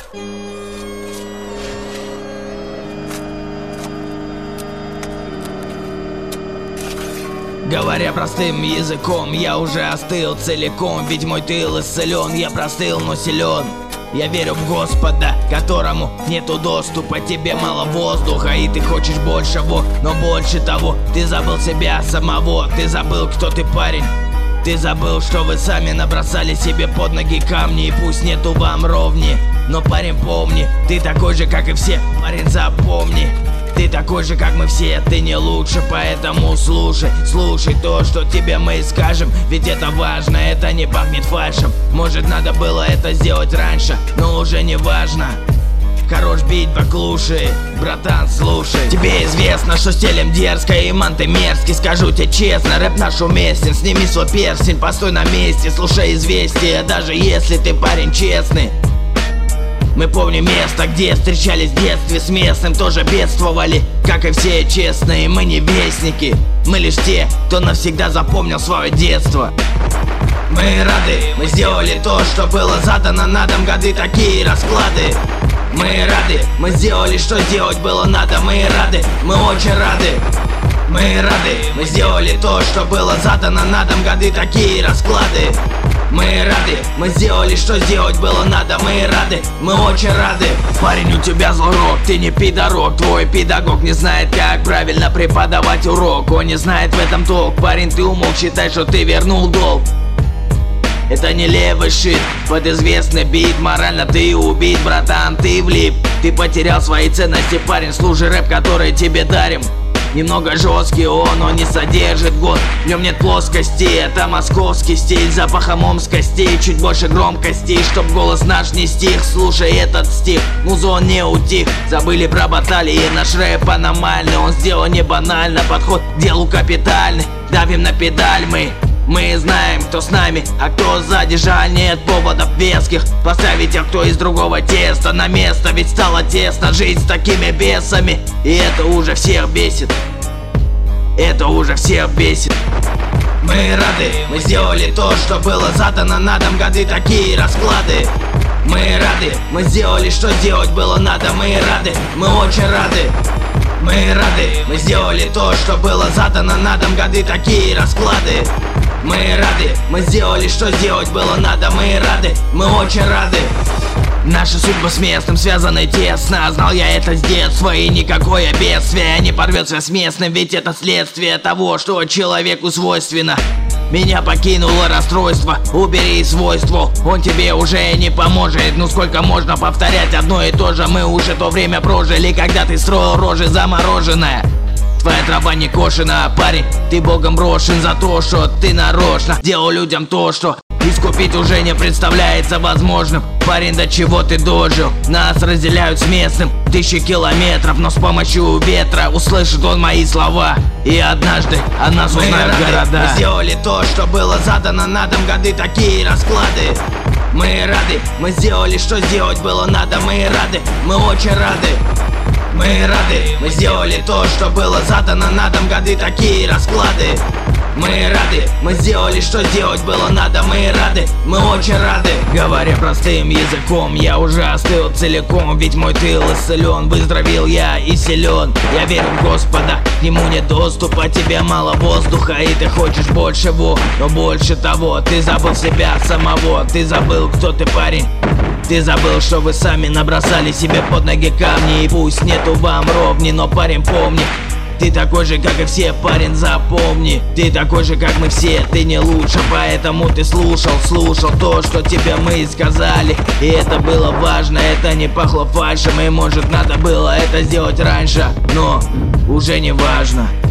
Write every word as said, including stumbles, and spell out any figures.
Говоря простым языком, я уже остыл целиком, ведь мой тыл исцелен, я простыл, но силен. Я верю в Господа, которому нету доступа. Тебе мало воздуха и ты хочешь большего, но больше того, ты забыл себя самого. Ты забыл, кто ты, парень. Ты забыл, что вы сами набросали себе под ноги камни. И пусть нету вам ровни, но, парень, помни, ты такой же, как и все, парень, запомни. Ты такой же, как мы все, ты не лучше, поэтому слушай, слушай то, что тебе мы скажем. Ведь это важно, это не пахнет фальшем. Может, надо было это сделать раньше, но уже не важно. Хорош бить баклуши, братан, слушай. Тебе известно, что стилем дерзко и манты мерзкий. Скажу тебе честно, рэп наш уместен. Сними свой перстень, постой на месте, слушай известия, даже если ты парень честный. Мы помним место, где встречались в детстве с местным, тоже бедствовали, как и все честные. Мы не вестники, мы лишь те, кто навсегда запомнил свое детство. Мы рады, мы сделали то, что было задано на дом, годы такие расклады. Мы рады, мы сделали, что делать было надо. Мы рады, мы очень рады. Мы рады, мы сделали то, что было задано на дом, годы такие расклады. Мы рады, мы сделали, что сделать было надо. Мы рады, мы очень рады. Парень, у тебя злой рок, ты не пидорок. Твой педагог не знает, как правильно преподавать урок. Он не знает в этом толк. Парень, ты умолк, считай, что ты вернул долг. Это не левый шит, под известный бит. Морально ты убит, братан, ты влип. Ты потерял свои ценности, парень, слушай рэп, который тебе дарим. Немного жесткий он, он не содержит год. В нем нет плоскости, это московский стиль. Запахом омскости, чуть больше громкости, чтоб голос наш не стих. Слушай этот стих, музон не утих. Забыли про баталии, наш рэп аномальный. Он сделан не банально, подход к делу капитальный. Давим на педаль мы. Мы знаем, кто с нами, а кто сзади. Жаль, нет поводов веских поставить тех, кто из другого теста на место. Ведь стало тесно жить с такими бесами, и это уже всех бесит. Это уже всех бесит. Мы рады, мы сделали то, что было задано на дом, годы такие расклады. Мы рады, мы сделали, что делать было надо. Мы рады, мы очень рады. Мы рады, мы сделали то, что было задано на дом, годы такие расклады. Мы рады, мы сделали, что делать было надо. Мы рады, мы очень рады. Наши судьбы с местным связаны тесно. Знал я это с детства, и никакое бедствие не порвется с местным. Ведь это следствие того, что человеку свойственно. Меня покинуло расстройство, убери свойство, он тебе уже не поможет. Ну сколько можно повторять одно и то же? Мы уже то время прожили, когда ты строил рожи замороженная. Твоя трава не кошена, парень, ты богом брошен за то, что ты нарочно делал людям то, что искупить уже не представляется возможным. Парень, до чего ты дожил? Нас разделяют с местным тысячи километров, но с помощью ветра услышит он мои слова. И однажды о нас узнают города. Мы сделали то, что было задано на дом, годы такие расклады. Мы рады, мы сделали, что сделать было надо. Мы рады, мы очень рады. Мы рады, мы сделали то, что было задано на дом, годы такие расклады. Мы рады, мы сделали, что делать было надо. Мы рады, мы очень рады. Говоря простым языком, я уже остыл целиком, ведь мой тыл исцелен, выздоровел я и силен. Я верю в Господа, к нему нет доступа. Тебе мало воздуха и ты хочешь большего, но больше того, ты забыл себя самого. Ты забыл, кто ты, парень. Ты забыл, что вы сами набросали себе под ноги камни. И пусть нету вам ровни, но, парень, помни, ты такой же, как и все, парень, запомни. Ты такой же, как мы все, ты не лучше. Поэтому ты слушал, слушал то, что тебе мы сказали. И это было важно, это не пахло фальшем. И может надо было это сделать раньше, но уже не важно.